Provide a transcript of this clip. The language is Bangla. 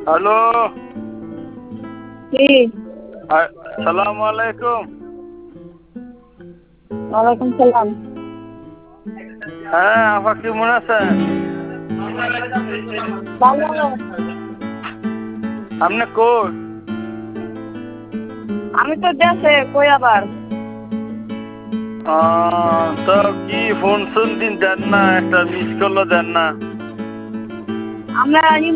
হ্যালো, কি? আসসালামু আলাইকুম। ওয়ালাইকুম সালাম। হ্যাঁ, আপা কেমন আছেন? ভালো। আপনি কই? আমি তো দেশে, কই আবার? তো কি ফোন দিন দেন না, একটা মিস কলও দেন না। আমরা